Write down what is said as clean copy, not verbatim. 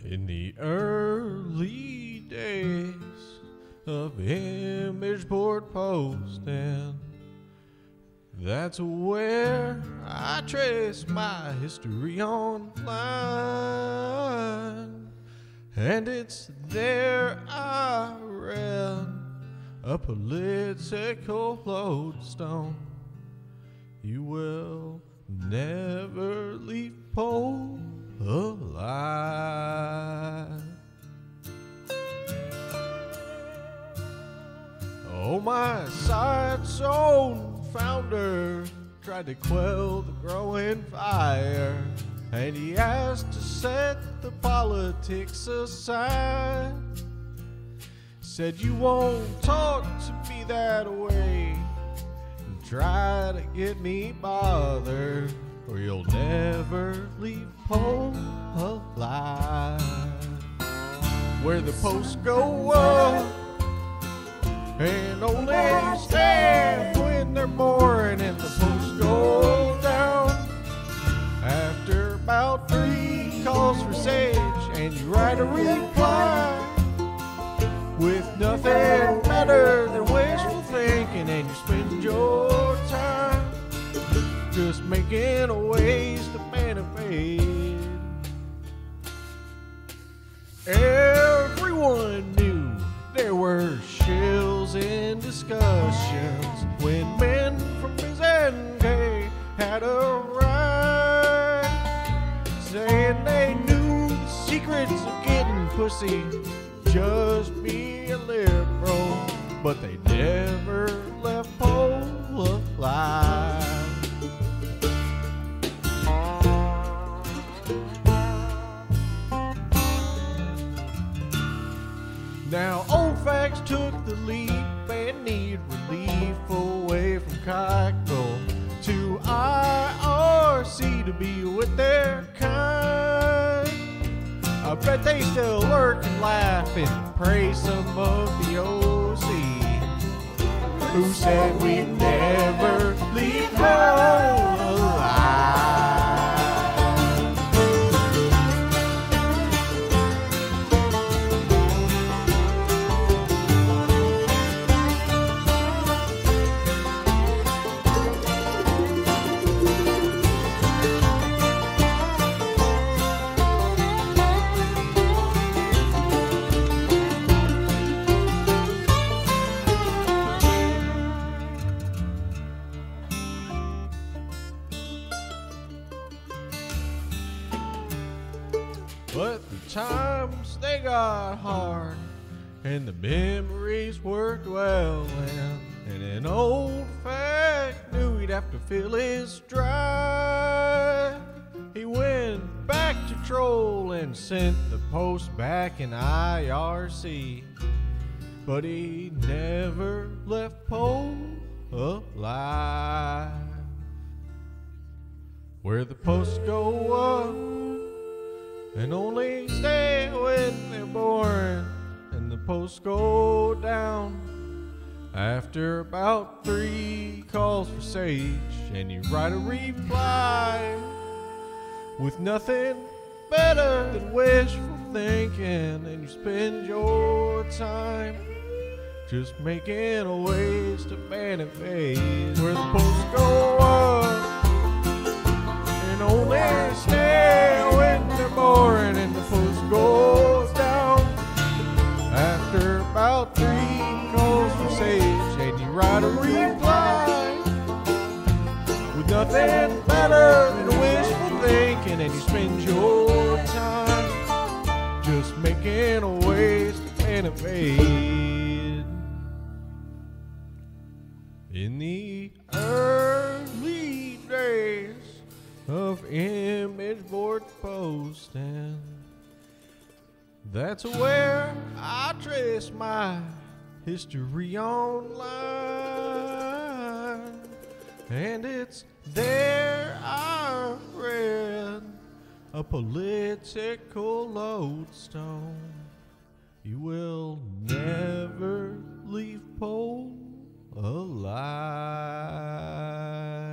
In the early days of image board posting, that's where I trace my history online. And it's there I read a political lodestone. You will never leave Poe alive. Oh, my site's own founder tried to quell the growing fire, and he asked to set the politics aside. Said, you won't talk to me that way and try to get me bothered, or you'll never leave Poe alive. Where the posts go up and only stand when they're boring, and the posts go down after about 3 calls for sage, and you write a reply with nothing better than wishful thinking, and you spend your time just making a waste of benefit. Everyone knew there were shills in discussions when men from BizNK had a right, saying they knew the secrets of getting pussy. Just be a liberal, but they never left Poe alive. Now old facts took the leap and need relief away from Cockle to IRC to be with their kind. I bet they still lurk and laugh and praise some of the OC who said we'd never leave home alive. But the times, they got hard, and the memories were dwelling, and an old fact knew he'd have to fill his stride. He went back to Troll and sent the post back in IRC, but he never left Poe alive. Where the posts go up and only stay when they're boring, and the posts go down after about 3 calls for sage, and you write a reply with nothing better than wishful thinking, and you spend your time just making a waste of benefit. Where the posts go up and only stay when they're boring, and the post goes down after about 3 calls for sage, and you write a reply with nothing better than wishful thinking, and you spend your time just making a waste of benefit. In the early days of image board posting, that's where I trace my history online, and it's there I read a political lodestone. You will never leave Poe alive.